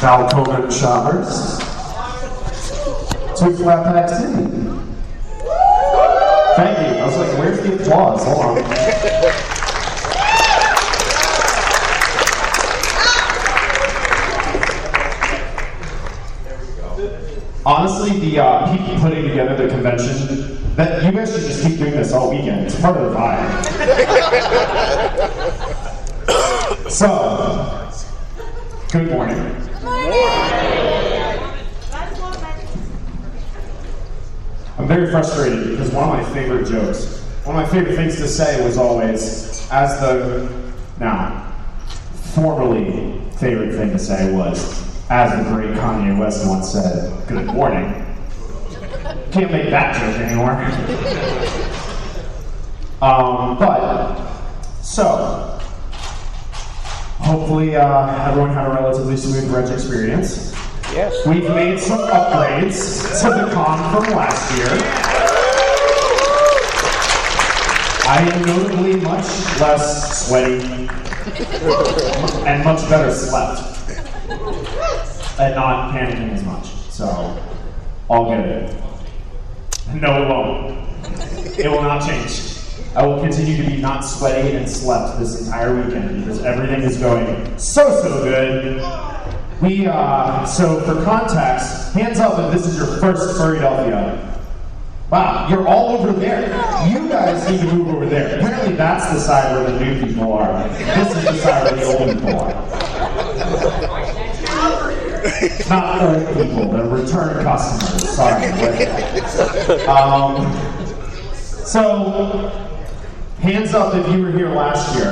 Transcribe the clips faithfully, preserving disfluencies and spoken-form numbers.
Val Coleman Chalmers. Two Flatpack City. Thank you. I was like, where's the applause? Hold on. Honestly, the uh, people putting together the convention, that you guys should just keep doing this all weekend. It's part of the vibe. So, good morning. Good morning. I'm very frustrated because one of my favorite jokes, one of my favorite things to say was always, as the, now, formerly favorite thing to say was, as the great Kanye West once said, good morning. Can't make that joke anymore. um, but, so, hopefully uh, everyone had a relatively smooth Reg experience. Yes. We've made some upgrades to the con from last year. I am notably much less sweaty and much better slept. And not panicking as much. So, all good. No, it won't. It will not change. I will continue to be not sweaty and slept this entire weekend because everything is going so, so good. We, uh, so for context, hands up if this is your first Philadelphia. Wow, you're all over there. You guys need to move over there. Apparently that's the side where the new people are. This is the side where the old people are. Not old people, they're return customers. Sorry. Um, so, hands up if you were here last year.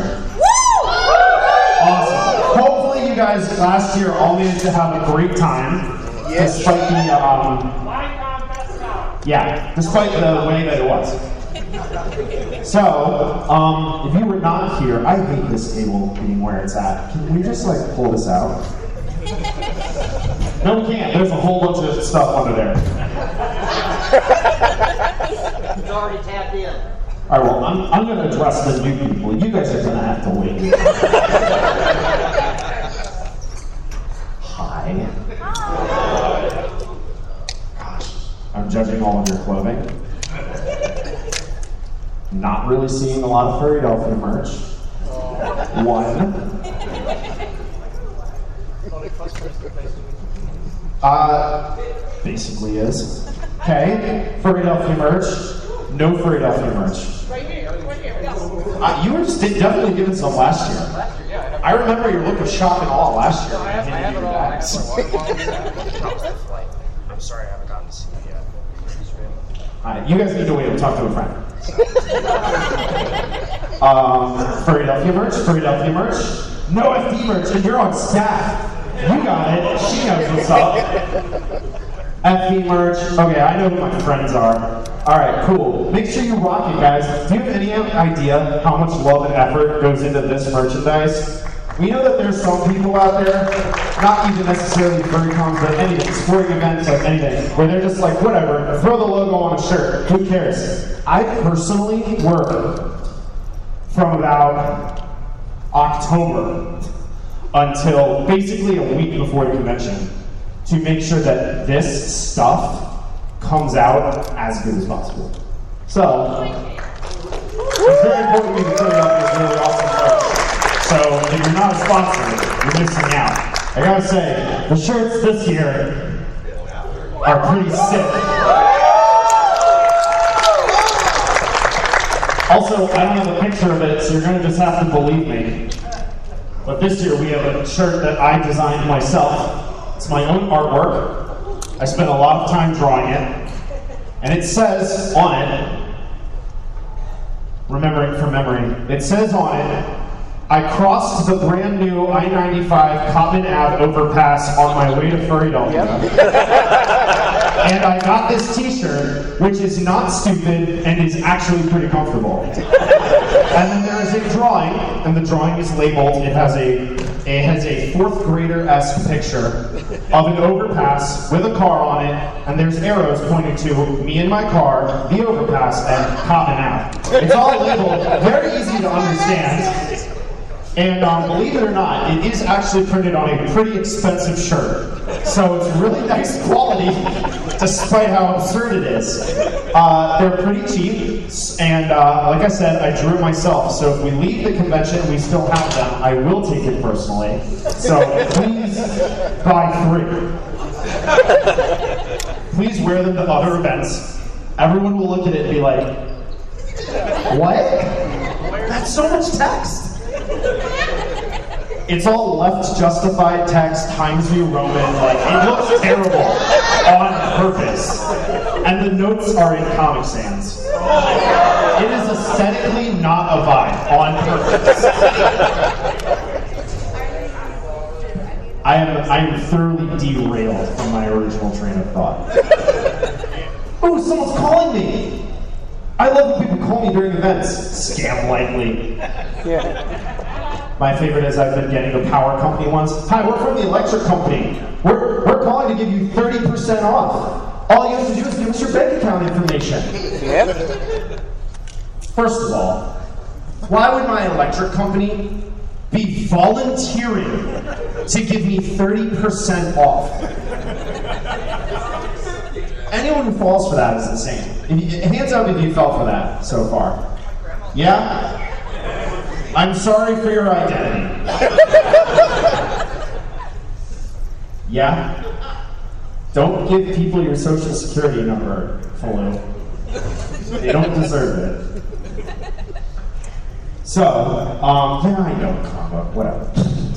Awesome. Hopefully you guys last year all managed to have a great time. Yes. Despite the, um, yeah, despite the way that it was. So, um, if you were not here, I hate this table being where it's at. Can we just like pull this out? No, we can't. There's a whole bunch of stuff under there. It's already tapped in. All right, well, I'm, I'm going to address the new people. You guys are going to have to wait. Hi. Gosh, I'm judging all of your clothing. Not really seeing a lot of Philadelphia merch. One. Uh, basically is. Okay, Philadelphia merch. No Philadelphia merch. Right here, right here. Yes. Uh, you were just definitely given some last year. Last year, yeah. I remember your look of shock and awe last year. No, I have, I have it all. I have it all. I'm sorry I haven't gotten to see it yet. Alright, you guys need to wait and talk to a friend. um, Philadelphia merch, Philadelphia merch. No F D merch, and you're on staff. You got it. She knows what's up. F D merch. Okay, I know who my friends are. Alright, cool. Make sure you rock it, guys. Do you have any idea how much love and effort goes into this merchandise? We know that there's some people out there, not even necessarily furry-cons, but anything, sporting events, like anything, where they're just like, whatever, throw the logo on a shirt, who cares? I personally work from about October until basically a week before the convention to make sure that this stuff comes out as good as possible. So, it's very important to me to tell you about this really awesome merch. So, if you're not a sponsor, you're missing out. I gotta say, the shirts this year are pretty sick. Also, I don't have a picture of it, so you're gonna just have to believe me. But this year we have a shirt that I designed myself. It's my own artwork. I spent a lot of time drawing it. And it says on it, remembering from memory, it says on it, I crossed the brand new I ninety-five Cottman Ave overpass on my way to Philadelphia. And I got this t-shirt, which is not stupid and is actually pretty comfortable. And then there is a drawing, and the drawing is labeled, it has a it has a fourth grader-esque picture of an overpass with a car on it, and there's arrows pointing to me in my car, the overpass, and Cottman Ave. It's all labeled, very easy to understand. And um, believe it or not, it is actually printed on a pretty expensive shirt. So it's really nice quality, despite how absurd it is. Uh, they're pretty cheap, and uh, like I said, I drew it myself. So if we leave the convention, we still have them. I will take it personally. So please buy three. Please wear them to other events. Everyone will look at it and be like, what? That's so much text. It's all left justified text, Times New Roman, like, it looks terrible on purpose. And the notes are in Comic Sans. It is aesthetically not a vibe on purpose. I am, I am thoroughly derailed from my original train of thought. Oh, someone's calling me! I love when people call me during events. Scam likely. Yeah. My favorite is I've been getting the power company ones. Hi, we're from the electric company. We're, we're calling to give you thirty percent off. All you have to do is give us your bank account information. Yep. First of all, why would my electric company be volunteering to give me thirty percent off? Anyone who falls for that is insane. Hands up if you fell for that so far. Yeah? I'm sorry for your identity. Yeah? Don't give people your social security number, Fulu. They don't deserve it. So, um, yeah, I know, combo, whatever.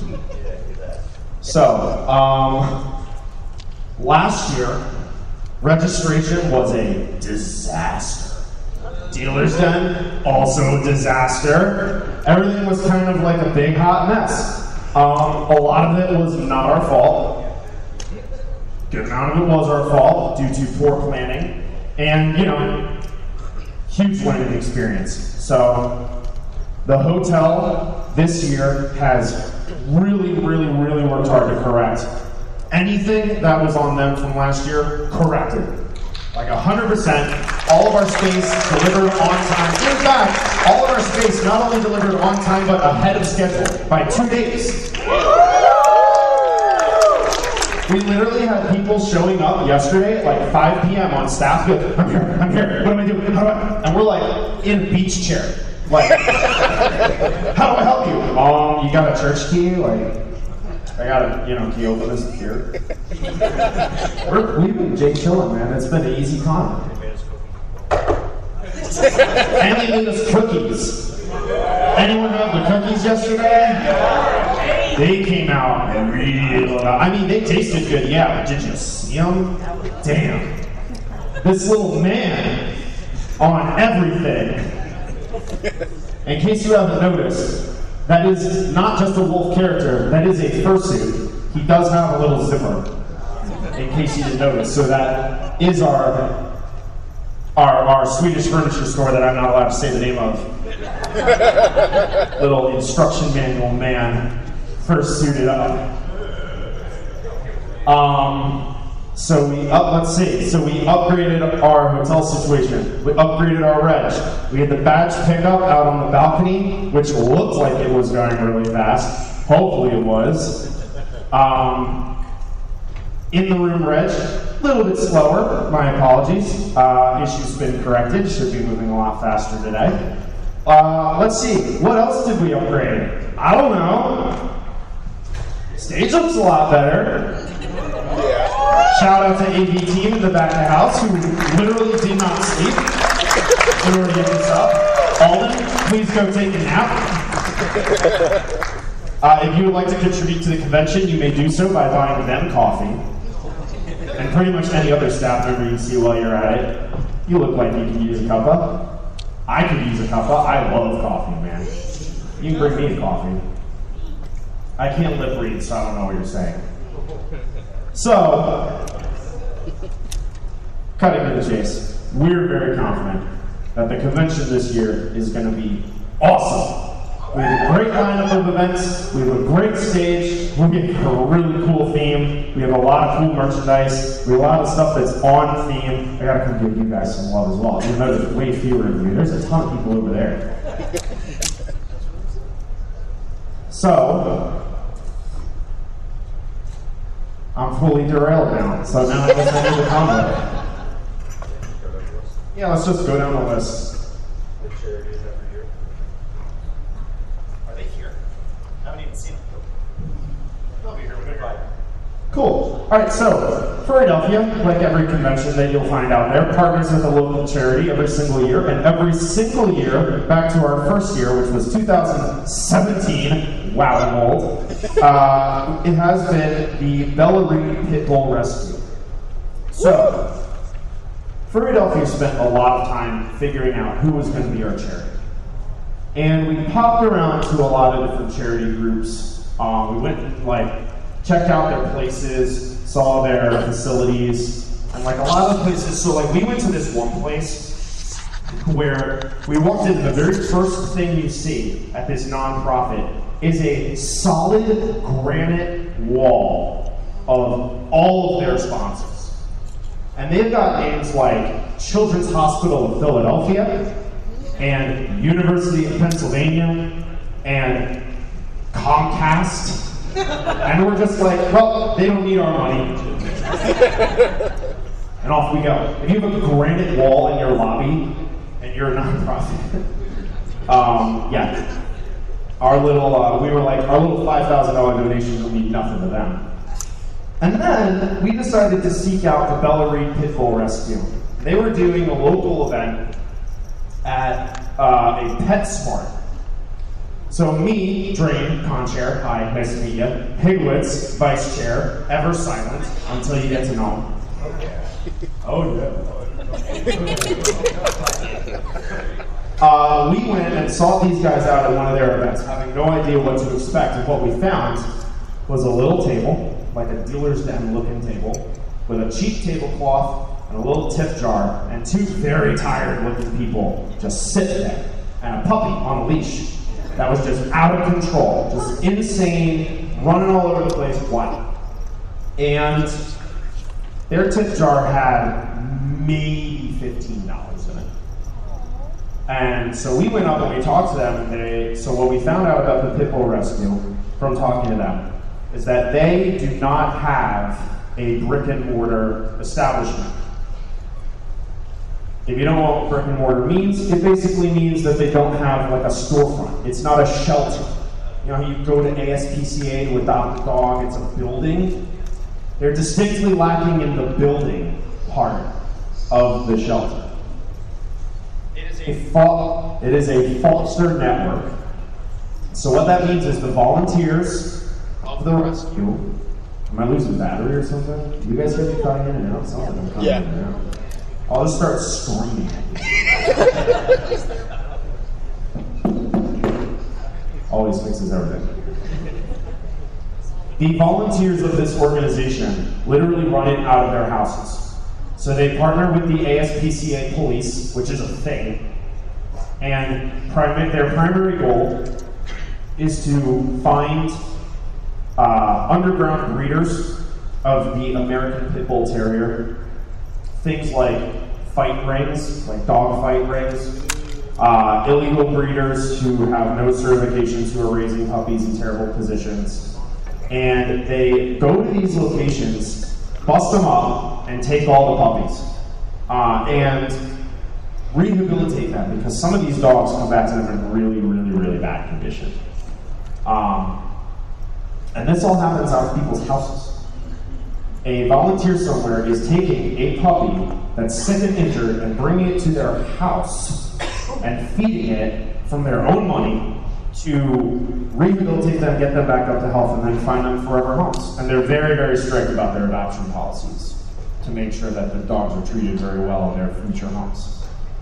So, um, last year, registration was a disaster. Dealer's Den, also a disaster. Everything was kind of like a big hot mess. Um, a lot of it was not our fault. Good amount of it was our fault due to poor planning. And, you know, huge learning experience. So, the hotel this year has really, really, really worked hard to correct anything that was on them from last year, corrected. Like one hundred percent, all of our space delivered on time. In fact, all of our space not only delivered on time, but ahead of schedule by two days. We literally had people showing up yesterday at like five p.m. on staff. Go, I'm here, I'm here, what do I do? How do I? And we're like in a beach chair. Like, how do I help you? Um, you got a church key? Like, I gotta, you know, key open this here. We're, we've been Jake chilling, man. It's been an easy con. And they made us cookies. Anyone have the cookies yesterday? They came out real. I mean, they tasted good, yeah, but did you see them? Damn. This little man on everything. In case you haven't noticed, that is not just a wolf character, that is a fursuit. He does have a little zipper, in case you didn't notice. So that is our, our, our Swedish furniture store that I'm not allowed to say the name of. Little instruction manual man, fursuited up. Um, so we up, let's see, so we upgraded our hotel situation. We upgraded our reg. We had the badge pickup out on the balcony, which looked like it was going really fast. Hopefully it was. Um, in the room reg, a little bit slower, my apologies. Uh, issue's been corrected, should be moving a lot faster today. Uh, let's see, what else did we upgrade? I don't know. Stage looks a lot better. Shout out to A V team in the back of the house who literally did not sleep in order to get this up. Alden, please go take a nap. Uh, if you would like to contribute to the convention, you may do so by buying them coffee. And pretty much any other staff member you see while you're at it. You look like you can use a cuppa. I could use a cuppa. I love coffee, man. You can bring me a coffee. I can't lip read, so I don't know what you're saying. So, cutting to the chase, we're very confident that the convention this year is going to be awesome. We have a great lineup of events, we have a great stage, we have a really cool theme, we have a lot of cool merchandise, we have a lot of stuff that's on theme. I gotta come give you guys some love as well, even though there's way fewer of you. There's a ton of people over there. So, I'm fully derailed now. So now I guess I need to comment. Yeah, let's just go down the list. The charities every year. Are they here? I haven't even seen them. They'll be here with a vibe. Cool. All right, so Philadelphia, like every convention that you'll find out there, partners with a local charity every single year, and every single year, back to our first year, which was two thousand seventeen, wow, I'm old, uh, it has been the Bella Reed Pit Bull Rescue. So, Philadelphia spent a lot of time figuring out who was going to be our charity. And we popped around to a lot of different charity groups. Um, we went and, like, checked out their places, saw their facilities, and like a lot of the places, so like we went to this one place where we walked in, the very first thing you see at this nonprofit is a solid granite wall of all of their sponsors. And they've got names like Children's Hospital of Philadelphia, and University of Pennsylvania, and Comcast. And we're just like, well, they don't need our money. And off we go. If you have a granite wall in your lobby and you're a nonprofit, um, yeah. Our little, uh, we were like, our little five thousand dollars donation will mean nothing to them. And then we decided to seek out the Bella Reed Pit Bull Rescue. They were doing a local event at uh, a PetSmart. So me, Drain, con-chair, hi, nice to meet you. Pigwitz, vice chair, ever silent until you get to know him. Oh yeah. uh, we went and sought these guys out at one of their events, having no idea what to expect. And what we found was a little table, like a dealer's den looking table, with a cheap tablecloth and a little tip jar, and two very tired looking people just sitting there, and a puppy on a leash. That was just out of control, just insane, running all over the place, wild. And their tip jar had maybe fifteen dollars in it. And so we went up and we talked to them, and they, so what we found out about the Pit Bull Rescue from talking to them is that they do not have a brick and mortar establishment. If you don't know what brick and mortar means, it basically means that they don't have like a storefront. It's not a shelter. You know how you go to A S P C A to adopt a dog, it's a building? They're distinctly lacking in the building part of the shelter. It is A a fo- it is a foster network. So what that means is the volunteers of the rescue. Am I losing battery or something? Do you guys hear me cutting in and out? Something I'm cutting Yeah. in and out. I'll just start screaming at you. Always fixes everything. The volunteers of this organization literally run it out of their houses. So they partner with the A S P C A police, which is a thing, and prim- their primary goal is to find uh, underground breeders of the American Pit Bull Terrier. Things like fight rings, like dog fight rings, uh, illegal breeders who have no certifications who are raising puppies in terrible positions. And they go to these locations, bust them up, and take all the puppies. Uh, and rehabilitate them, because some of these dogs come back to them in really, really, really bad condition. Um, and this all happens out of people's houses. A volunteer somewhere is taking a puppy that's sick and injured and bringing it to their house and feeding it from their own money to rehabilitate them, get them back up to health, and then find them forever homes. And they're very, very strict about their adoption policies to make sure that the dogs are treated very well in their future homes.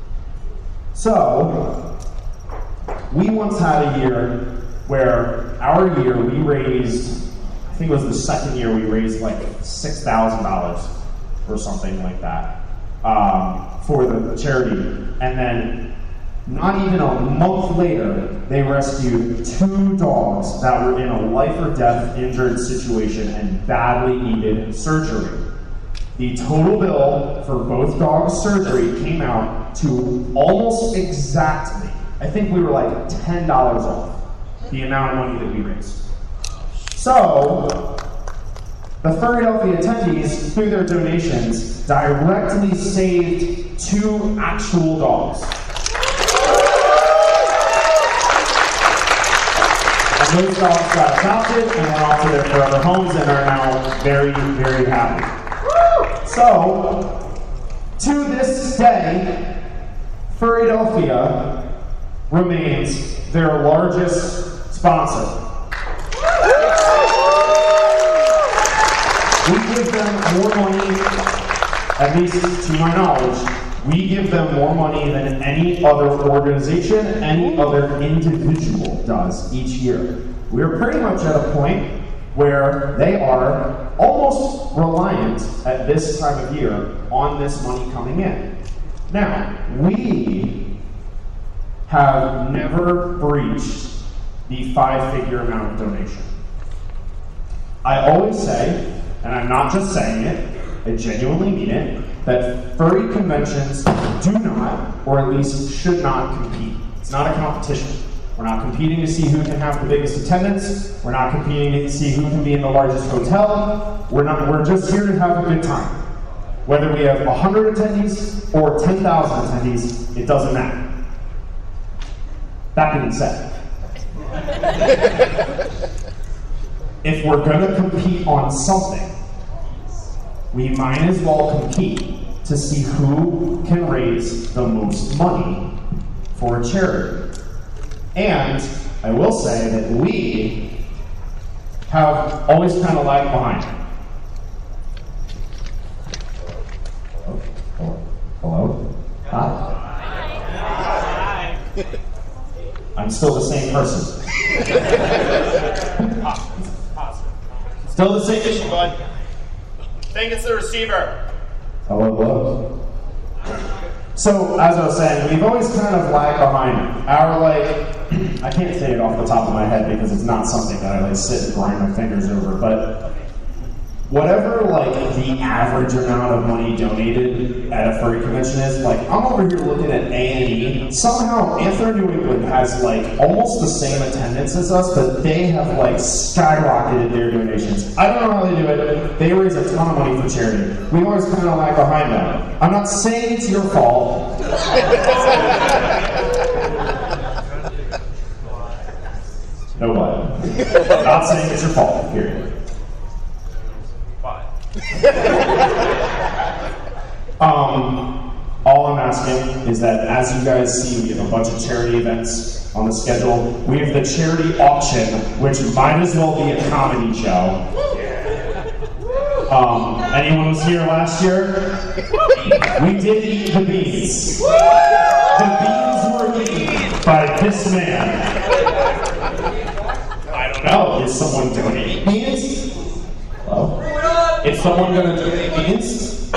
So, we once had a year where our year we raised, I think it was the second year we raised like six thousand dollars or something like that um, for the charity. And then not even a month later, they rescued two dogs that were in a life or death injured situation and badly needed surgery. The total bill for both dogs' surgery came out to almost exactly, I think we were like ten dollars off. the amount of money that we raised. So, the Furrydelphia attendees, through their donations, directly saved two actual dogs. And those dogs got adopted and went off to their forever homes and are now very, very happy. So, to this day, Furrydelphia remains their largest sponsor. We give them more money, at least to my knowledge, we give them more money than any other organization, any other individual does each year. We're pretty much at a point where they are almost reliant at this time of year on this money coming in. Now, we have never breached the five-figure amount of donation. I always say, and I'm not just saying it, I genuinely mean it, that furry conventions do not, or at least should not, compete. It's not a competition. We're not competing to see who can have the biggest attendance. We're not competing to see who can be in the largest hotel. We're not. We're just here to have a good time. Whether we have one hundred attendees or ten thousand attendees, it doesn't matter. That being said, if we're going to compete on something, we might as well compete to see who can raise the most money for a charity. And I will say that we have always kind of lagged behind. Hello? Hello? Hello? Hi. Hi. I'm still the same person. Still the same issue, bud. Think it's the receiver. Hello, hello. So, as I was saying, we've always kind of lagged behind. Our, like, I can't say it off the top of my head because it's not something that I, like, sit and grind my fingers over, but whatever, like, the average amount of money donated at a furry convention is, like, I'm over here looking at A and E. Somehow, Anthony New England has, like, almost the same attendance as us, but they have, like, skyrocketed their donations. I don't know how they do it. They raise a ton of money for charity. We always kind of lag behind them. I'm not saying it's your fault. No what? Not saying it's your fault, period. um, all I'm asking is that as you guys see, we have a bunch of charity events on the schedule. We have the charity auction, which might as well be a comedy show. Um, anyone was here last year? We did eat the beans. The beans were eaten by this man. I don't know. Is someone donating beans? Hello? Is someone going to donate beans?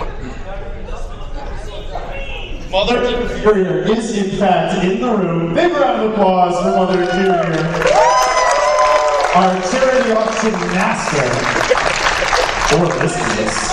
Mother Inferior is in fact in the room. Big round of applause for Mother Inferior, our charity auction master. Or this is.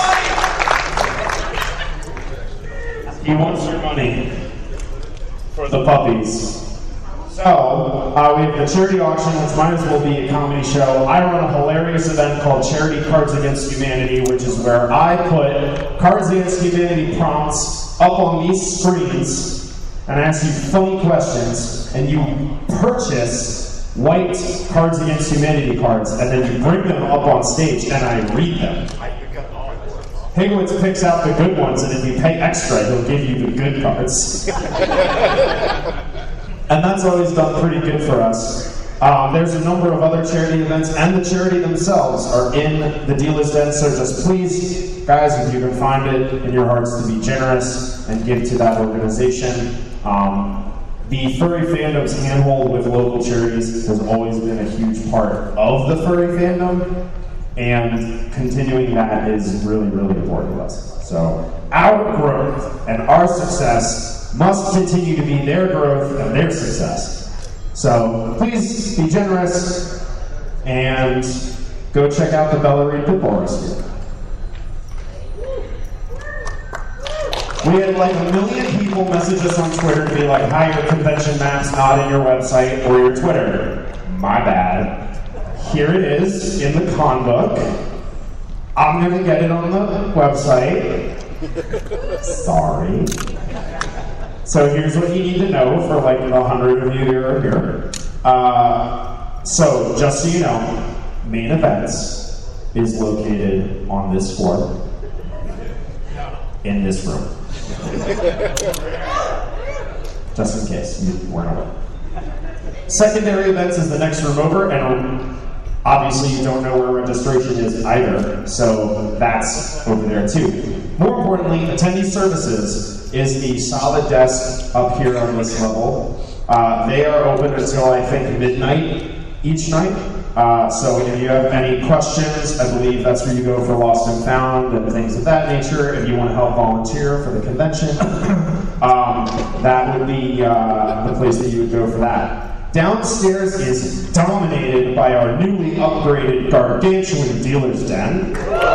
He wants your money for the puppies. So, uh, we have the charity auction, which might as well be a comedy show. I run a hilarious event called Charity Cards Against Humanity, which is where I put Cards Against Humanity prompts up on these screens and ask you funny questions, and you purchase white Cards Against Humanity cards, and then you bring them up on stage, and I read them. Higwitz picks out the good ones, and if you pay extra, he'll give you the good cards. And that's always done pretty good for us. Um, there's a number of other charity events, and the charity themselves are in the dealer's den, so just please, guys, if you can find it in your hearts to be generous and give to that organization. Um, the furry fandom's handhold with local charities has always been a huge part of the furry fandom, and continuing that is really, really important to us. So our growth and our success must continue to be their growth and their success. So please be generous and go check out the Bella Reed Pit Bull Rescue. We had like a million people message us on Twitter to be like, hi, your convention map's not in your website or your Twitter. My bad. Here it is in the con book. I'm gonna get it on the website. Sorry. So here's what you need to know for like the hundred of you that are here. Uh, so just so you know, Main Events is located on this floor, in this room. Just in case you weren't aware. Secondary Events is the next room over, and obviously you don't know where registration is either, so that's over there too. More importantly, attendee services is the solid desk up here on this level. Uh, they are open until I think midnight each night. Uh, so if you have any questions, I believe that's where you go for Lost and Found and things of that nature. If you want to help volunteer for the convention, um, that would be uh, the place that you would go for that. Downstairs is dominated by our newly upgraded gargantuan dealer's den.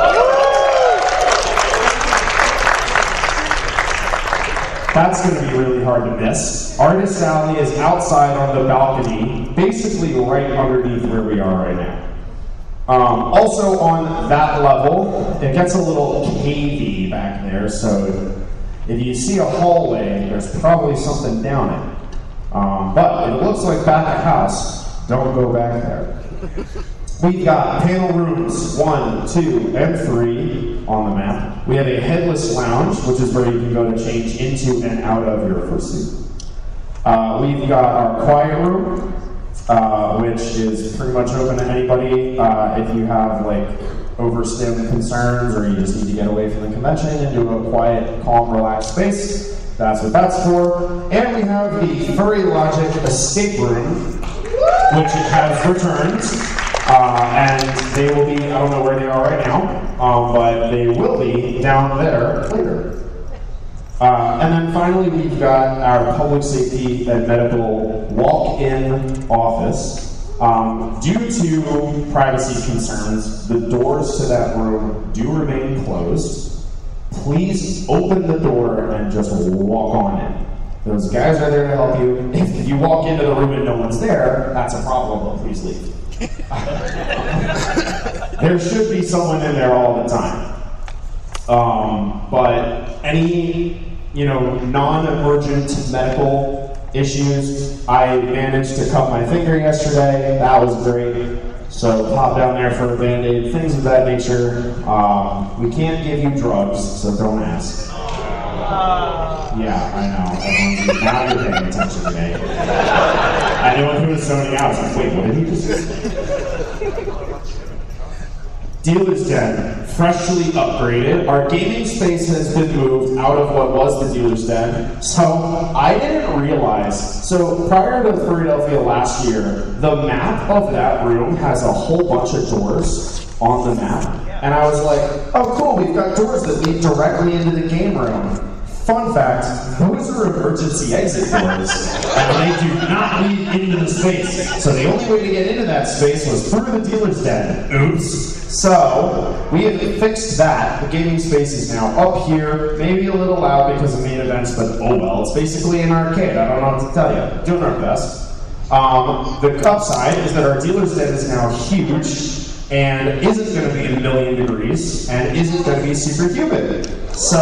That's going to be really hard to miss. Artist Alley is outside on the balcony, basically right underneath where we are right now. Um, also on that level, it gets a little cavey back there, so if you see a hallway, there's probably something down it. Um, but it looks like back of house, don't go back there. We've got panel rooms one, two, and three on the map. We have a headless lounge, which is where you can go to change into and out of your fursuit. Uh, we've got our quiet room, uh, which is pretty much open to anybody uh, if you have like overstim concerns or you just need to get away from the convention and do a quiet, calm, relaxed space. That's what that's for. And we have the Furry Logic escape room, which has returned. Uh, and they will be, I don't know where they are right now, um, but they will be down there later. Uh, and then finally, we've got our public safety and medical walk-in office. Um, due to privacy concerns, the doors to that room do remain closed. Please open the door and just walk on in. Those guys are there to help you. If you walk into the room and no one's there, that's a problem, but please leave. There should be someone in there all the time. Um, but any, you know, non-emergent medical issues, I managed to cut my finger yesterday. That was great. So pop down there for a Band-Aid, things of that nature. Um, we can't give you drugs, so don't ask. Yeah, I know. Everyone's, now you're paying attention to me. Anyone who was zoning out was like, wait, what did he just say? Dealer's Den, freshly upgraded. Our gaming space has been moved out of what was the Dealer's Den. So I didn't realize, so prior to Philadelphia last year, the map of that room has a whole bunch of doors on the map. And I was like, oh cool, we've got doors that lead directly into the game room. Fun fact, those are emergency exit doors, and they do not lead into the space. So the only way to get into that space was through the Dealer's Den. Oops. So we have fixed that. The gaming space is now up here, maybe a little loud because of Main Events, but oh well, it's basically an arcade. I don't know what to tell you. Doing our best. Um, the upside is that our Dealer's Den is now huge, and isn't going to be a million degrees, and isn't going to be super humid. So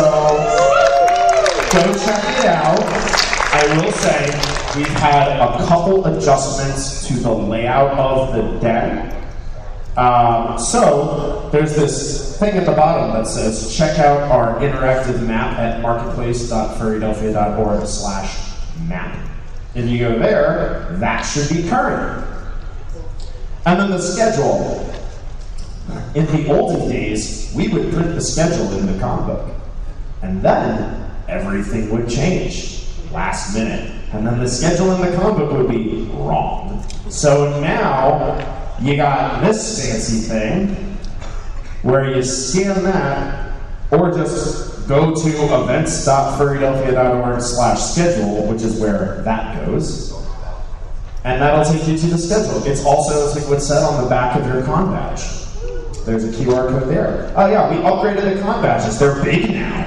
go check it out. I will say we've had a couple adjustments to the layout of the den. Um, so there's this thing at the bottom that says check out our interactive map at marketplace dot philadelphia dot org slash map. If you go there, that should be current. And then the schedule. In the olden days, we would print the schedule in the comic book. And then everything would change last minute. And then the schedule in the comic book would be wrong. So now you got this fancy thing where you scan that, or just go to events dot philadelphia dot org slash schedule, which is where that goes. And that'll take you to the schedule. It's also it's like what's said on the back of your con badge. There's a Q R code there. Oh yeah, we upgraded the con badges. They're big now.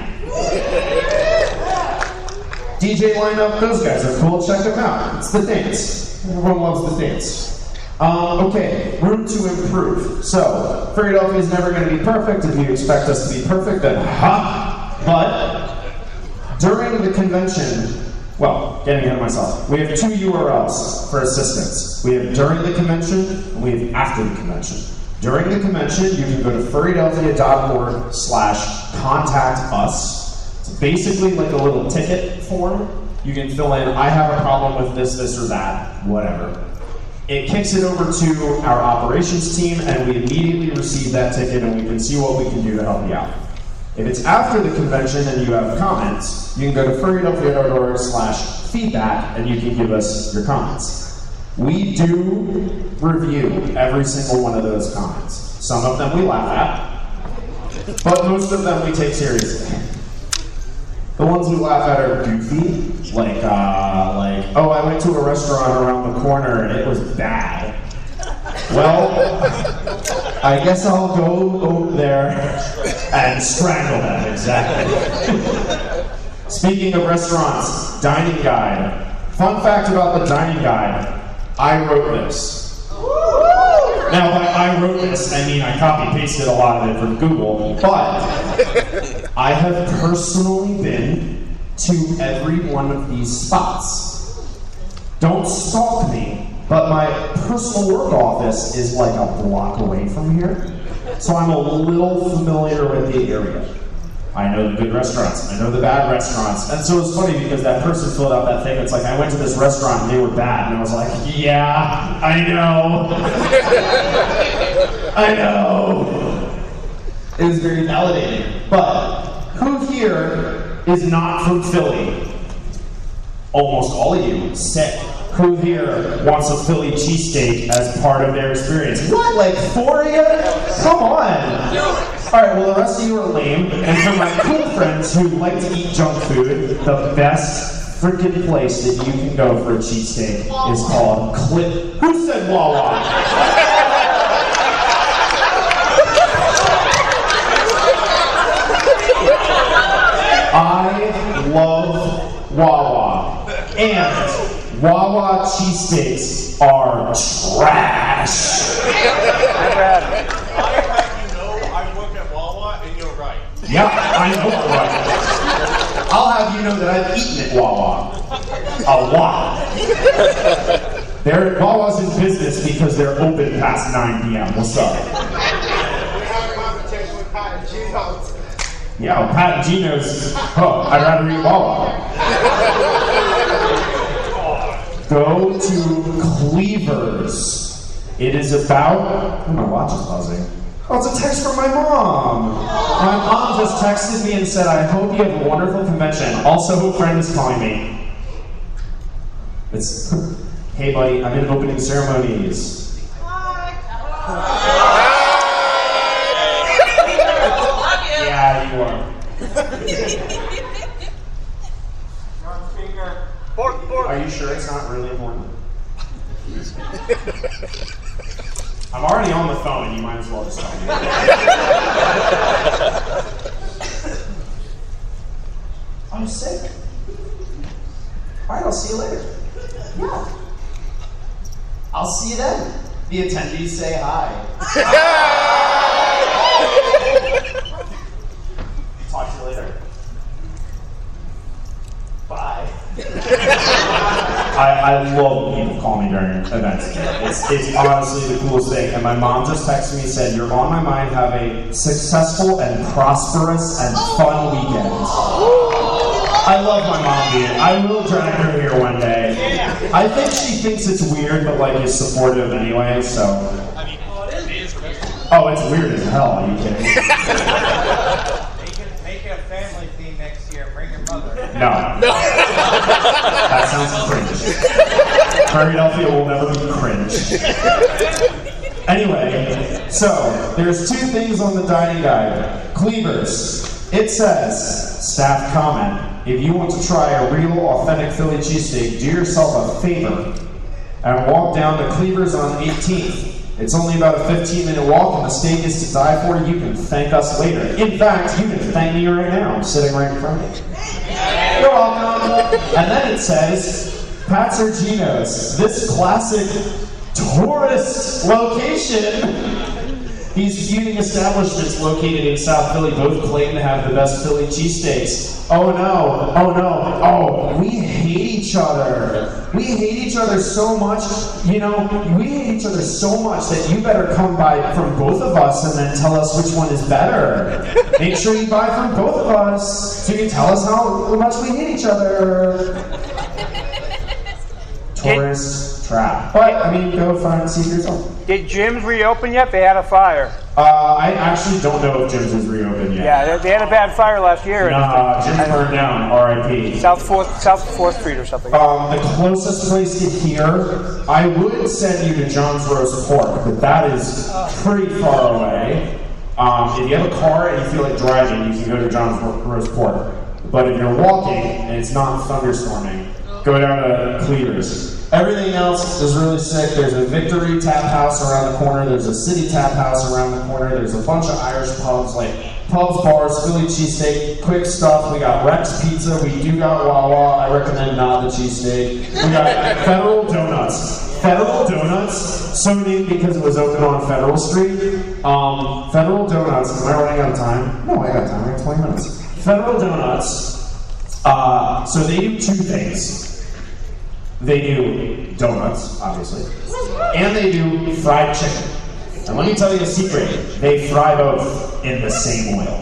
D J lineup, those guys are cool. Check them out. It's the dance. Everyone loves the dance. Um, okay, room to improve. So, Philadelphia is never going to be perfect. If you expect us to be perfect, then ha! But during the convention, well, getting ahead of myself, we have two U R Ls for assistance. We have during the convention, and we have after the convention. During the convention, you can go to furrydelphia.org slash contact us. It's basically like a little ticket form. You can fill in, I have a problem with this, this, or that, whatever. It kicks it over to our operations team, and we immediately receive that ticket, and we can see what we can do to help you out. If it's after the convention and you have comments, you can go to furrydelphia.org slash feedback, and you can give us your comments. We do review every single one of those comments. Some of them we laugh at, but most of them we take seriously. The ones we laugh at are goofy, like, uh, like, oh, I went to a restaurant around the corner and it was bad. Well, I guess I'll go over there and strangle them, exactly. Speaking of restaurants, dining guide. Fun fact about the dining guide, I wrote this. Now, by I wrote this, I mean I copy-pasted a lot of it from Google, but I have personally been to every one of these spots. Don't stalk me, but my personal work office is like a block away from here, so I'm a little familiar with the area. I know the good restaurants, I know the bad restaurants, and so it's funny because that person filled out that thing. It's like, I went to this restaurant and they were bad, and I was like, yeah, I know. I know. It was very validating. But who here is not from Philly? Almost all of you. Sick. Who here wants a Philly cheesesteak as part of their experience? What, like four of you? Come on. All right, well, the rest of you are lame, and for my cool friends who like to eat junk food, the best freaking place that you can go for a cheesesteak is called Clip. Who said Wawa? I love Wawa, and Wawa cheesesteaks are trash. Yeah, I know it right. I'll have you know that I've eaten at Wawa. A lot. They're, Wawa's in business because they're open past nine p m What's up? We have a competition with Pat and Geno's. Yeah, well, Pat and Geno's. Oh, I'd rather eat Wawa. Go to Cleavers. It is about... Oh, my watch is buzzing. Oh, it's a text from my mom. My mom just texted me and said, I hope you have a wonderful convention. Also, a friend is calling me. It's, hey buddy, I'm in opening ceremonies. Yeah, you are. Are you sure it's not really important? I'm already on the phone, you might as well just tell me. I'm sick. Alright, I'll see you later. Yeah. I'll see you then. The attendees say hi. Talk to you later. Bye. I, I love when people call me during events. It's, it's honestly the coolest thing. And my mom just texted me and said, you're on my mind, have a successful and prosperous and fun weekend. I love my mom, dude. I will drag her here one day. I think she thinks it's weird, but like is supportive anyway, so. I mean, it is weird. Oh, it's weird as hell, are you kidding? Make it, make it a family theme next year. Bring your mother. No. No. That sounds cringe. Philadelphia will never be cringe. Anyway, so there's two things on the dining guide. Cleavers. It says, staff comment, if you want to try a real authentic Philly cheesesteak, do yourself a favor and walk down to Cleavers on eighteenth. It's only about a fifteen minute walk and the steak is to die for. You can thank us later. In fact, you can thank me right now. I'm sitting right in front of you. You're welcome. And then it says, Pat's or Geno's. This classic tourist location. These feuding establishments located in South Philly both claim to have the best Philly cheesesteaks. Oh no, oh no, oh, we hate each other. We hate each other so much, you know, we hate each other so much that you better come by from both of us and then tell us which one is better. Make sure you buy from both of us so you can tell us how much we hate each other. Tourist trap. But, I mean, go find and see for yourself. Did Jim's reopen yet? They had a fire. Uh, I actually don't know if Jim's is reopened yet. Yeah, they, they had a bad fire last year. Nah, Jim's burned down, R I P South fourth, South fourth Street or something. Um, the closest place to here, I would send you to John's Roast Pork, but that is pretty far away. Um, if you have a car and you feel like driving, you can go to John's Roast Pork. But if you're walking and it's not thunderstorming, go down to Cleaver's. Everything else is really sick. There's a Victory Tap House around the corner. There's a City Tap House around the corner. There's a bunch of Irish pubs like Pubs, Bars, Philly Cheesesteak, quick stuff. We got Rex Pizza. We do got Wawa. I recommend not the cheesesteak. We got Federal Donuts. Federal Donuts, so named because it was open on Federal Street. Um, Federal Donuts, am I running out of time? No, I got time. I got twenty minutes. Federal Donuts, uh, so they do two things. They do donuts, obviously, and they do fried chicken. And let me tell you a secret, they fry both in the same oil.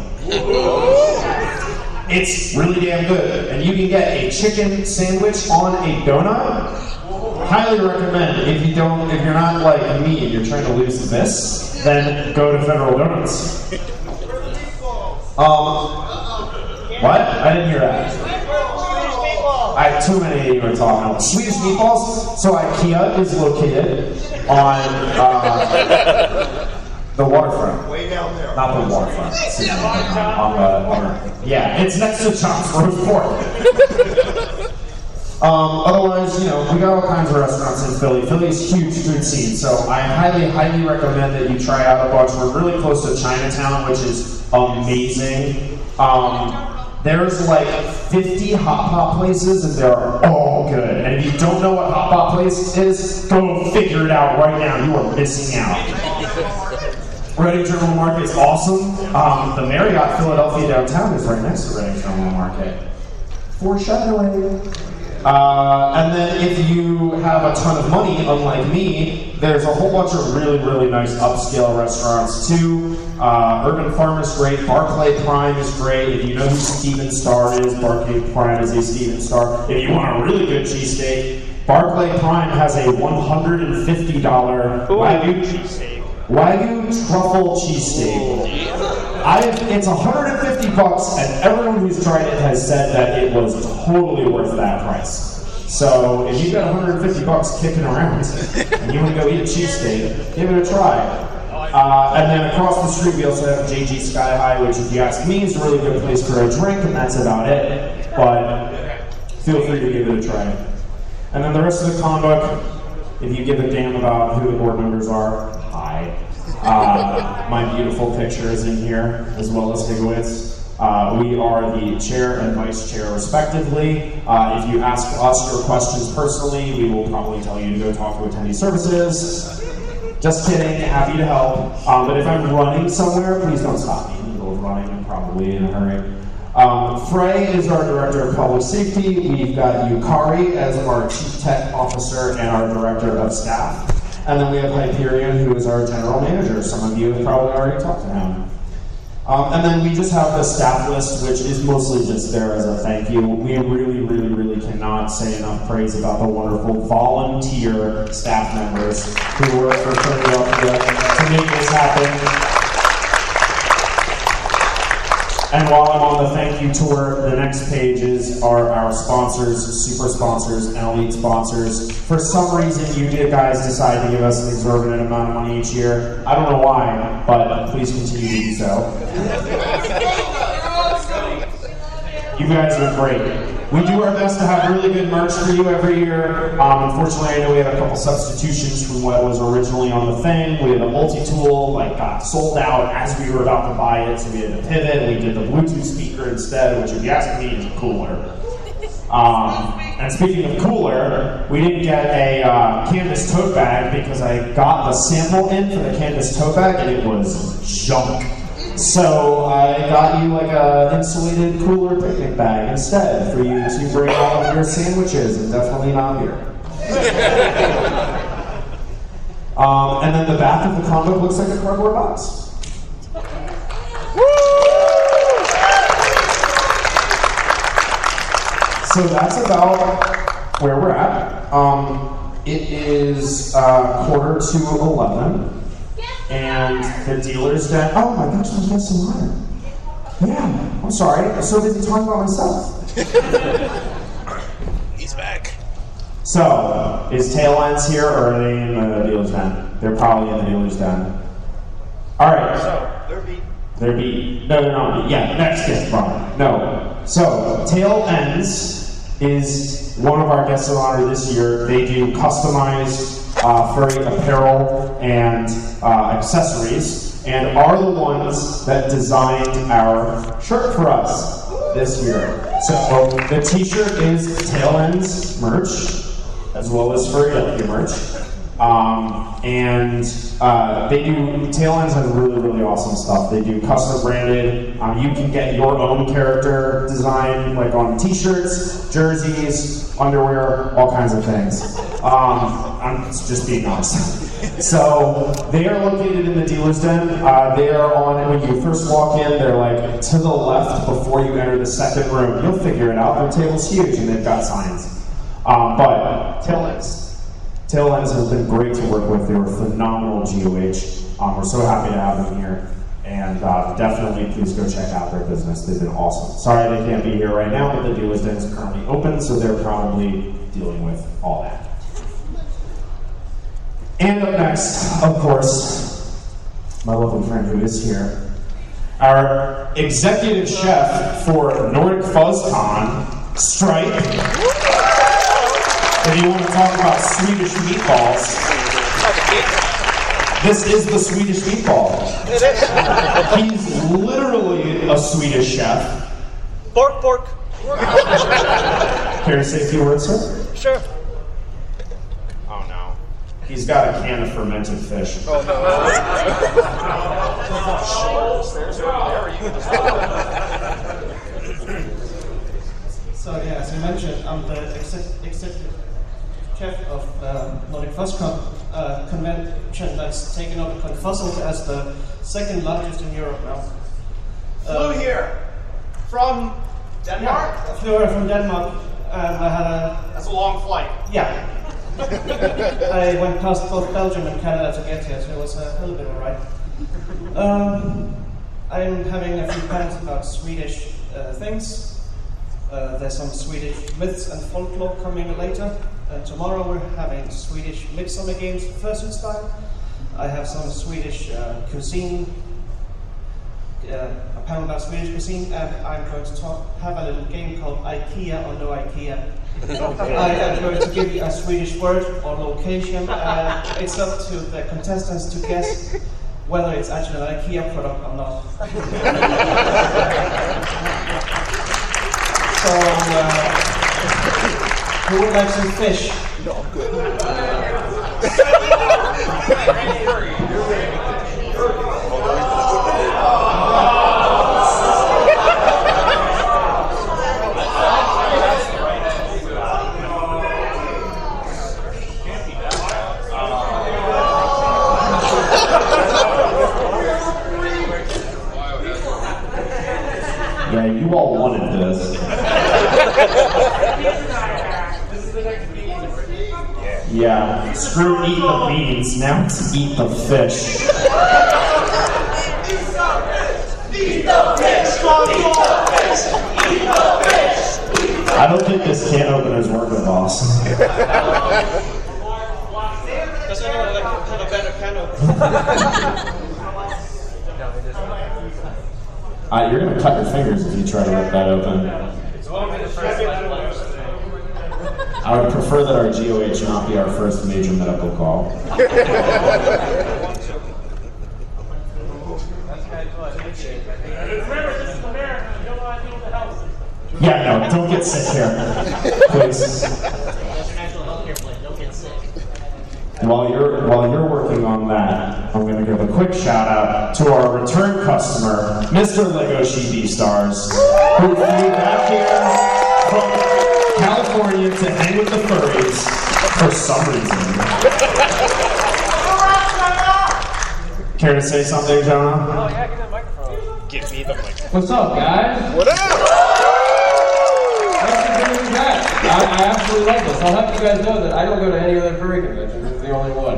It's really damn good. And you can get a chicken sandwich on a donut. Highly recommend. If you don't, if you're not like me and you're trying to lose this, then go to Federal Donuts. Um, what? I didn't hear that. I have too many of you are talking about Swedish meatballs. So IKEA is located on uh, the waterfront. Way down there. Not the waterfront. Excuse me, on the, on the, yeah, it's next to John's Roast Pork. um, otherwise, you know, we got all kinds of restaurants in Philly. Philly's huge food scene, so I highly, highly recommend that you try out a bunch. We're really close to Chinatown, which is amazing. Um, There's like fifty hot pot places and they're all good. And if you don't know what hot pot place is, go figure it out right now. You are missing out. Reading Terminal Market is awesome. Um, the Marriott Philadelphia downtown is right next to Reading Terminal Market. Foreshadowing. Uh, and then if you have a ton of money, unlike me, there's a whole bunch of really, really nice upscale restaurants too. Uh, Urban Farm is great. Barclay Prime is great. If you know who Steven Starr is, Barclay Prime is a Steven Starr. If you want a really good cheesesteak, Barclay Prime has a one hundred fifty dollars Wagyu cheesesteak. Wagyu truffle cheesesteak. I've, it's one hundred fifty bucks, and everyone who's tried it has said that it was totally worth that price. So if you've got one hundred fifty bucks kicking around and you want to go eat a cheesesteak, give it a try. Uh, and then across the street, we also have J G Sky High, which, if you ask me, is a really good place for a drink, and that's about it. But feel free to give it a try. And then the rest of the conduct, if you give a damn about who the board members are, hi. Uh, my beautiful picture is in here, as well as Higowitz. Uh, we are the chair and vice chair, respectively. Uh, if you ask us your questions personally, we will probably tell you to go talk to attendee services. Just kidding, happy to help. Um, but if I'm running somewhere, please don't stop me in the middle of running. I'm probably in a hurry. Um, Frey is our Director of Public Safety. We've got Yukari as our Chief Tech Officer and our Director of Staff. And then we have Hyperion, who is our General Manager. Some of you have probably already talked to him. Um, and then we just have the staff list, which is mostly just there as a thank you. We really, really, really cannot say enough praise about the wonderful volunteer staff members who work for Philadelphia to make this happen. And while I'm on the thank you tour, the next pages are our sponsors, super sponsors, and elite sponsors. For some reason, you guys decide to give us an exorbitant amount of money each year. I don't know why, but please continue to do so. You guys are great. We do our best to have really good merch for you every year. Um, unfortunately, I know we have a couple substitutions from what was originally on the thing. We had a multi-tool, like, got sold out as we were about to buy it, so we had to pivot. We did the Bluetooth speaker instead, which, if you ask me, is cooler. Um, and speaking of cooler, we didn't get a uh, canvas tote bag because I got the sample in for the canvas tote bag and it was junk. So I got you like a insulated cooler picnic bag instead for you to bring all of your sandwiches and definitely not beer. um, and then the back of the comic book looks like a cardboard box. So that's about where we're at. Um, it is uh, quarter to eleven, and the dealer's den. Oh my gosh, I'm guessing honor. Yeah, I'm sorry. I'm so busy talking about myself. He's back. So, is Tail Ends here, or are they in the dealer's den? They're probably in the dealer's den. All right. So, they're beat. They're beat. No, they're not beat. Yeah, next guest, Brian. No. So, Tail Ends is one of our guests of honor this year. They do customized uh, furry apparel and uh, accessories, and are the ones that designed our shirt for us this year. So the t-shirt is Tail Ends merch, as well as Furry W merch. Um, and uh, they do, Tail Ends has really, really awesome stuff. They do custom branded. Um, you can get your own character design, like on t-shirts, jerseys, underwear, all kinds of things. Um, I'm just being honest. So they are located in the dealer's den. Uh, they are on, when you first walk in, they're like to the left before you enter the second room. You'll figure it out. Their table's huge and they've got signs. Um, but Tail Ends. Tail Ends has been great to work with. They were phenomenal G O H. Um, we're so happy to have them here. And uh, definitely please go check out their business. They've been awesome. Sorry they can't be here right now, but the dealer's den is currently open, so they're probably dealing with all that. And up next, of course, my lovely friend who is here, our executive chef for Nordic FuzzCon, Stripe. If you want to talk about Swedish meatballs, this is the Swedish meatball. He's literally a Swedish chef. Bork, bork. Care to say a few words, sir? Sure. Oh no. He's got a can of fermented fish. Oh So yeah, as you mentioned, I'm the exec- executive chef of the Nordic FuzzCon uh, convention that's taken over Confuzzled as the second largest in Europe now. Flew here from Denmark. Yeah, I flew over from Denmark and I had a, That's a long flight. yeah. I went past both Belgium and Canada to get here, so it was a little bit of a ride. Um, I'm having a few plans about Swedish uh, things. Uh, there's some Swedish myths and folklore coming later. Uh, tomorrow we're having Swedish Midsummer Games Fursuit style. I have some Swedish uh, cuisine, uh, a panel about Swedish cuisine, and I'm going to talk, have a little game called IKEA or no IKEA. I am going to give you a Swedish word or location, and it's up to the contestants to guess whether it's actually an IKEA product or not. So, uh, who would like some fish? No, good. Yeah, you all wanted this. Yeah, screw eat the beans, now it's eat the fish. I don't think this can opener's working, boss. Does anyone like have a better can opener? Uh, you're gonna cut your fingers if you try to rip that open. I would prefer that our G O H not be our first major medical call. Remember, this is America. You don't want to deal with the health system. Yeah, no, don't get sick here, please. International healthcare plan. Don't get sick. While you're while you're working on that, I'm going to give a quick shout out to our return customer, Mister Lego Sheepy Stars, who flew back here from California to hang with the furries for some reason. Care to say something, Jonah? Oh, yeah, give me the microphone. Give me the microphone. What's up, guys? What up? Thanks for bringing me back. I, I absolutely love this. I'll have you guys know that I don't go to any other furry convention. This is the only one.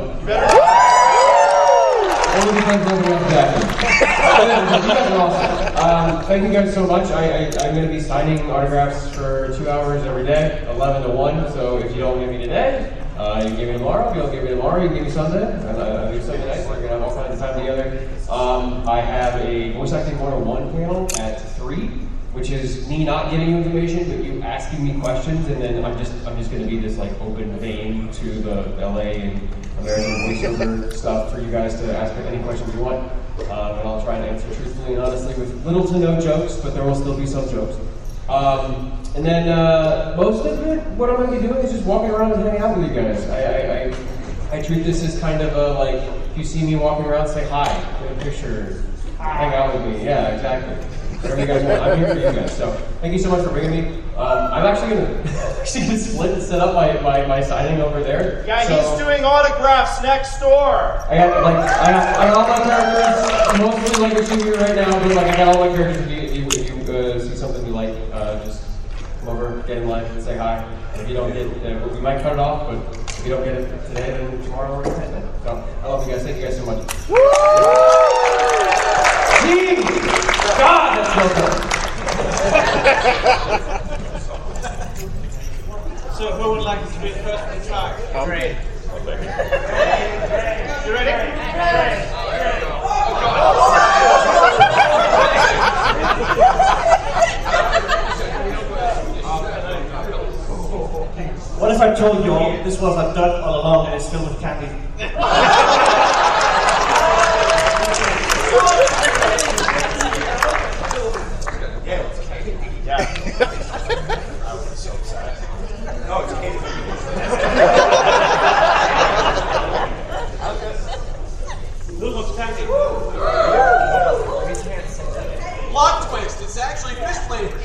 Only because nobody else is acting. You guys are awesome. Um, thank you guys so much. I, I, I'm going to be signing autographs for two hours every day, eleven to one. So if you don't give me today, uh, you can give me tomorrow. If you don't give me tomorrow, you can give me Sunday. And I'll do Sunday night. We're going to have all kinds of time together. Um, I have a Voice Acting one oh one panel at three, which is me not giving you information, but you asking me questions, and then I'm just I'm just going to be this like open vein to the L A and American voiceover stuff for you guys to ask me any questions you want, um, and I'll try and answer truthfully and honestly with little to no jokes, but there will still be some jokes. Um, and then uh, most of it, what I'm going to be doing is just walking around and hanging out with you guys. I I, I, I treat this as kind of a like, if you see me walking around, say hi, get a picture, hang out with me. Yeah, exactly. Whatever you guys want, I'm here for you guys. So thank you so much for bringing me. Um, I'm actually gonna actually gonna split and set up my, my, my signing over there. Yeah, so he's doing autographs next door. I got like I got, I got all my characters, mostly Lego Studio right now, but like I got all my characters. If you, if you, if you uh, see something you like, uh, just come over, get in line, and say hi. And if you don't get, uh, we might cut it off, but if you don't get it today, then tomorrow we're gonna hit it. So I love you guys. Thank you guys so much. Team! God, that's so good. So who would like to be the first to try? Great. You ready? What if I told you all this was a duck all along and it's filled with candy? Yeah. I was so excited. No, it's Katie. Who looks candy? Plot twist, it's actually fish flavor.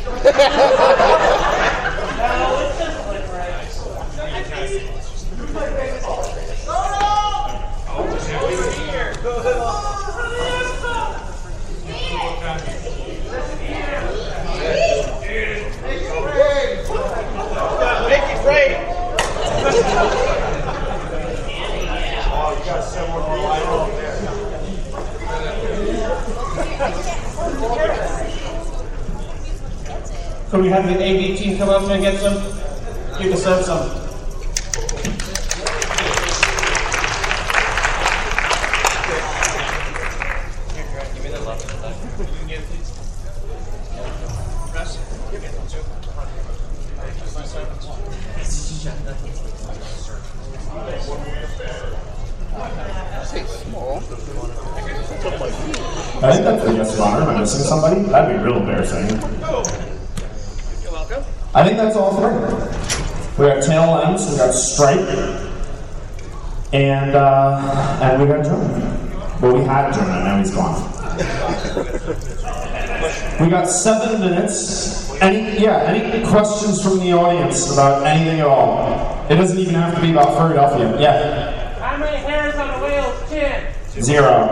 Make it great. Oh, you got someone more light over there. Could we have the A V team come up and get some? Give us some. some. I think that's the guest of honor. Am I missing somebody? That'd be real embarrassing. You're welcome. I think that's all three. We got Tail Ends, we got Stripe, and uh, and we got Jonah. Well, we had Jonah, now he's gone. We got seven minutes. Any yeah, any questions from the audience about anything at all? It doesn't even have to be about Philadelphia. Yeah. How many hairs on a whale's chin? Zero.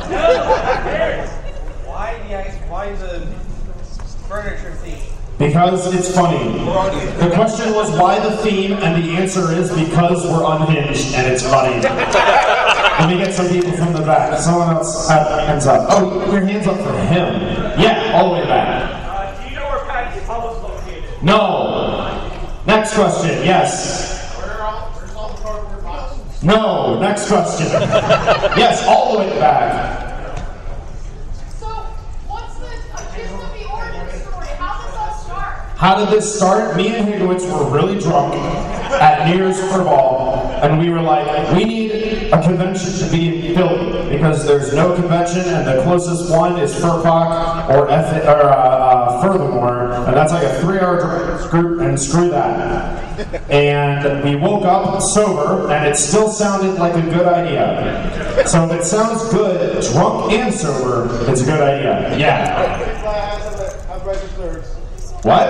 Why the ice? Why the furniture theme? Because it's funny. The question was why the theme, and the answer is because we're unhinged and it's funny. Let me get some people from the back. Someone else have hands up. Oh, your hands up for him. Yeah, all the way back. Uh, do you know where Patty's Pub is located? No. Next question. Yes. Where all, where's all the cardboard boxes? No. Next question. Yes, all the way back. So, what's the gist of the origin story? How does this all start? How did this start? Me and Higowitz were really drunk at New Year's Furball, and we were like, we need a convention to be in Philly because there's no convention, and the closest one is Furpok or F or uh, uh, furthermore, and that's like a three-hour drive, screw, and screw that. And we woke up sober, and it still sounded like a good idea. So if it sounds good, drunk and sober, it's a good idea. Yeah. What?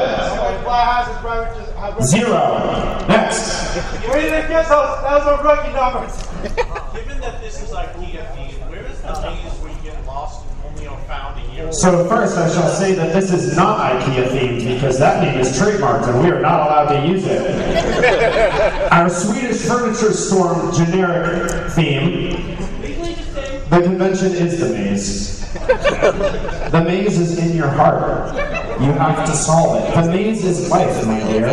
Zero. Next. Where did it get those? Those are rookie numbers. Given that this is IKEA themed, where is the maze where you get lost and only are found a year? So first I shall say that this is not IKEA themed because that name is trademarked and we are not allowed to use it. Our Swedish furniture store generic theme, the convention is the maze. The maze is in your heart. You have to solve it. The maze is life, my dear.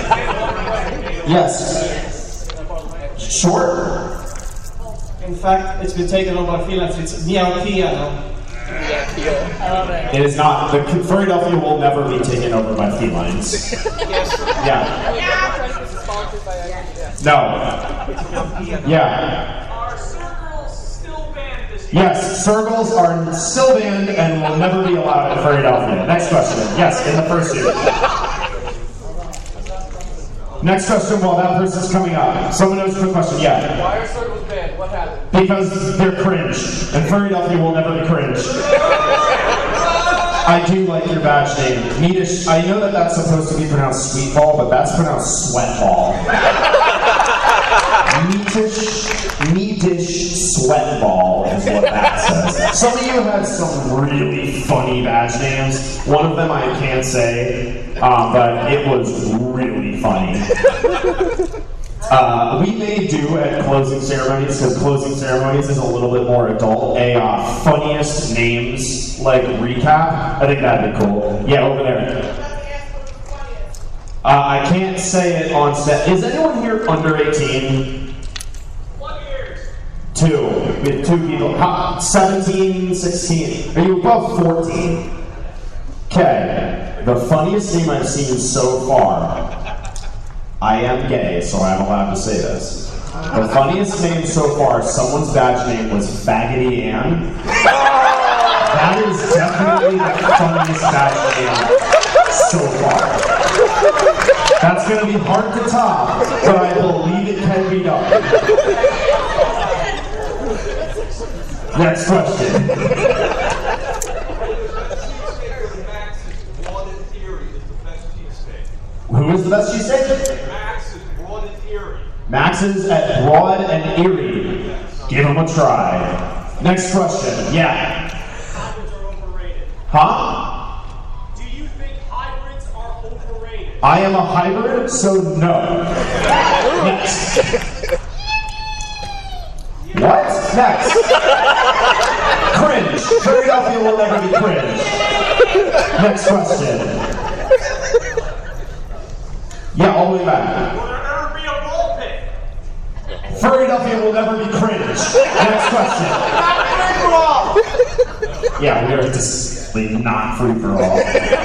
Yes. Sure. In fact, it's been taken over by Finland. It's Neokia now. It is not. The Philadelphia will never be taken over by felines. Yeah. No. Yeah. Yes, circles are still banned and will never be allowed in Philadelphia. Next question. Yes, in the fursuit. Next question while that person's coming up. Someone knows the question. Yeah. Why are circles banned? What happened? Because they're cringe. And Philadelphia will never be cringe. I do like your badge name. Meatish. I know that that's supposed to be pronounced sweet ball, but that's pronounced sweat ball. Meatish, meatish sweat ball is what that says. Some of you had some really funny badge names. One of them I can't say, um, but it was really funny. Uh, we may do at closing ceremonies, because closing ceremonies is a little bit more adult, a uh, funniest names, like, recap. I think that'd be cool. Yeah, over there. Uh, I can't say it on set. Is anyone here under eighteen? What years? Two. We have two people. How, seventeen, sixteen. Are you above fourteen? Okay. The funniest name I've seen so far. I am gay, so I'm allowed to say this. The funniest name so far, someone's badge name was Faggoty Ann. That is definitely the funniest badge name so far. That's going to be hard to top, but I believe it can be done. Next question. Who is the best cheesesteak? Max is Broad and Erie. Max is at Broad and Erie. Give him a try. Next question. Yeah. Hybrids are overrated. Huh? Do you think hybrids are overrated? I am a hybrid, so no. Next. What? Next. Cringe. Philadelphia will never be cringe. Next question. Yeah, all the way back. Will there ever be a ball pit? Philadelphia will never be cringe. Next question. Yeah, we are just not free for all.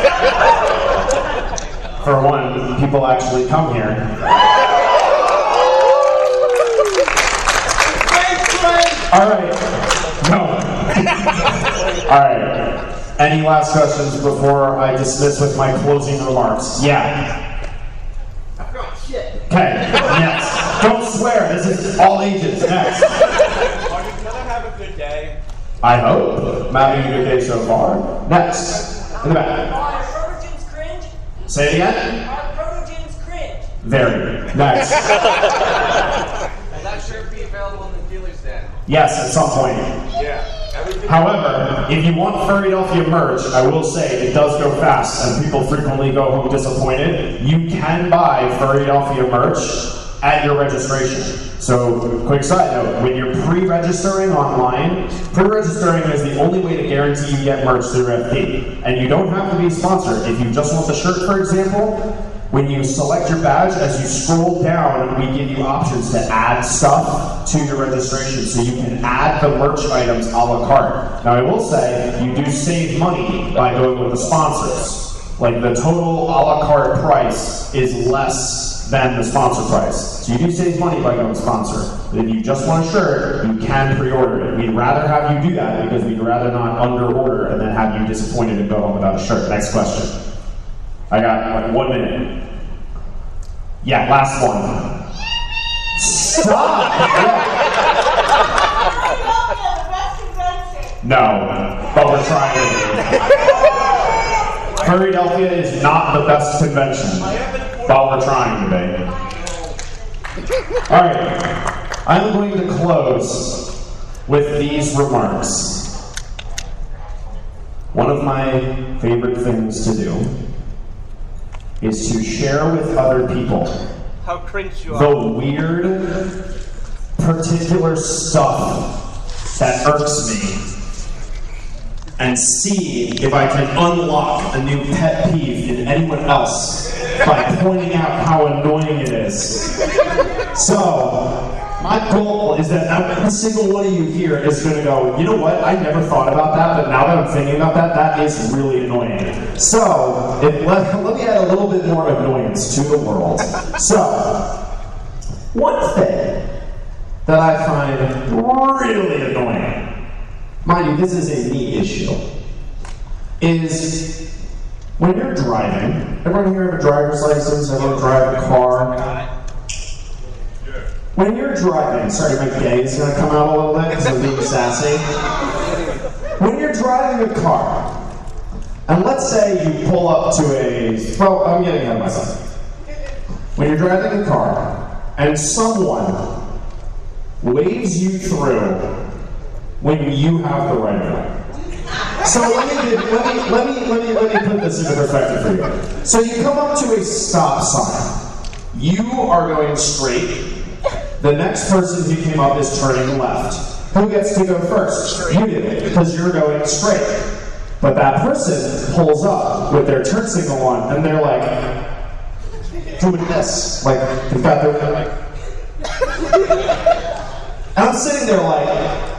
For one, people actually come here. All right. No. All right. Any last questions before I dismiss with my closing remarks? Yeah. Okay, yes. Don't swear, this is all ages. Next. Are you gonna have a good day? I hope. I'm having a good day so far. Next. In the back. Are protogens cringe? Say it again. Are protogens cringe? Very. Next. Will that shirt be available in the dealer's den? Yes, at some point. Yeah. However, if you want Philadelphia merch, I will say it does go fast and people frequently go home disappointed. You can buy Philadelphia merch at your registration. So, quick side note, when you're pre-registering online, pre-registering is the only way to guarantee you get merch through F P. And you don't have to be sponsored. If you just want the shirt, for example, when you select your badge, as you scroll down, we give you options to add stuff to your registration, so you can add the merch items a la carte. Now, I will say, you do save money by going with the sponsors. Like, the total a la carte price is less than the sponsor price. So you do save money by going sponsor. But if you just want a shirt, you can pre-order it. We'd rather have you do that because we'd rather not under-order and then have you disappointed and go home without a shirt. Next question. I got like one minute. Yeah, last one. Stop! No, but we're trying. Furrydelphia is not the best convention, but we're trying today. Alright, I'm going to close with these remarks. One of my favorite things to do is to share with other people How cringe you are. the weird, particular stuff that irks me, and see if I can unlock a new pet peeve in anyone else by pointing out how annoying it is. So, my goal is that every single one of you here is going to go, you know what, I never thought about that, but now that I'm thinking about that, that is really annoying. So, if, let, let me add a little bit more annoyance to the world. So, one thing that I find really annoying, mind you, this is a me issue, is when you're driving, everyone here have a driver's license, everyone drive a car? When you're driving, sorry, my gay is going to come out a little bit because I'm being sassy. When you're driving a car, and let's say you pull up to a, well, I'm getting ahead of myself. When you're driving a car, and someone waves you through when you have the right of way. So let me, let me, let me, let me, let me put this into perspective for you. So you come up to a stop sign. You are going straight. The next person who came up is turning left. Who gets to go first? You do, because you're going straight. But that person pulls up with their turn signal on, and they're like, doing this. Like, they've got their, like... And I'm sitting there like,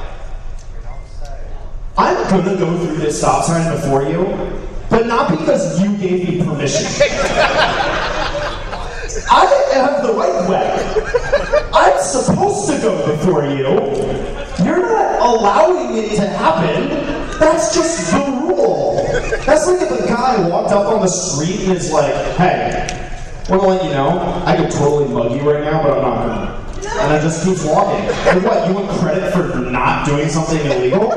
I'm gonna go through this stop sign before you, but not because you gave me permission. I have the right way. I'm supposed to go before you. You're not allowing it to happen. That's just the rule. That's like if a guy walked up on the street and is like, hey, I want to let you know, I could totally mug you right now, but I'm not gonna. And I just keeps walking. And what, you want credit for not doing something illegal?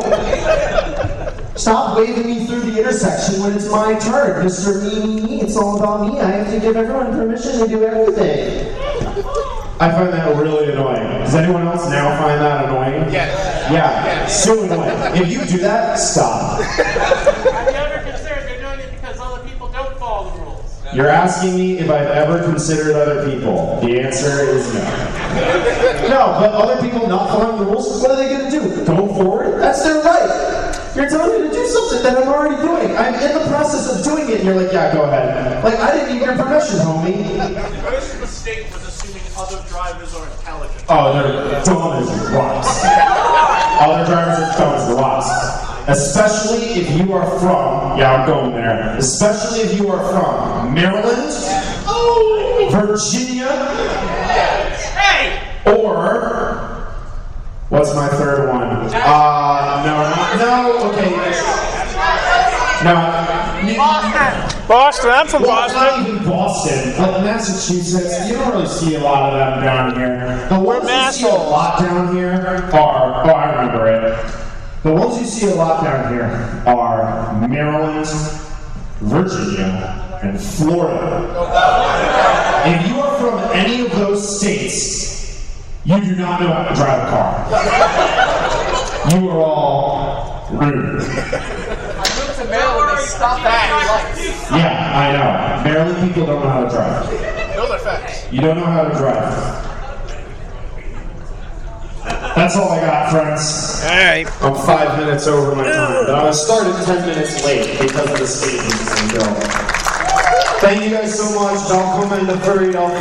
Stop waving me through the intersection when it's my turn. Mister Me, me, me, it's all about me. I have to give everyone permission to do everything. I find that really annoying. Does anyone else now find that annoying? Yes. Yeah, Yes. so annoying. If you do that, stop. Have you ever considered you're doing it because other people don't follow the rules? You're asking me if I've ever considered other people. The answer is no. No, but other people not following the rules, what are they going to do? Go forward? That's their right. You're telling me to do something that I'm already doing. I'm in the process of doing it, and you're like, yeah, go ahead. Like, I didn't need your permission, homie. The first mistake was assuming other drivers are intelligent. Oh, they're dumb as rocks. Other drivers are dumb as rocks. Especially if you are from, yeah, I'm going there. Especially if you are from Maryland, Virginia, Hey! or what's my third one? Uh, no, not, no, okay. No. Boston! Boston, I'm from Well, Boston. not even Boston, but Massachusetts, you don't really see a lot of them down here. The ones you see a lot down here are, oh, I remember it. The ones you see a lot down here are Maryland, Virginia, and Florida. If you are from any of those states, you do not know how to drive a car. You are all rude. I moved to Maryland, they stopped at lights. Yeah, I know. Maryland people don't know how to drive. Those are facts. You don't know how to drive. That's all I got, friends. All right. I'm five minutes over my time, but I was started ten minutes late because of the stages and Bill. Thank you guys so much. Don't come in the Furrydelphia.